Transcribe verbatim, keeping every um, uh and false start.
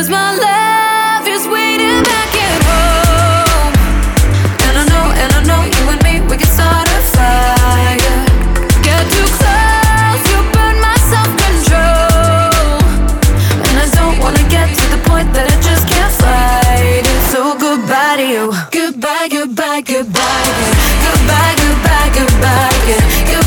'cause my love is waiting back at home. And I know, and I know, you and me, we can start a fire. Get too close, you burn my self-control. And I don't wanna get to the point that I just can't fight it. So goodbye to you. Goodbye, goodbye, goodbye, yeah. Goodbye, goodbye, goodbye, yeah. Goodbye.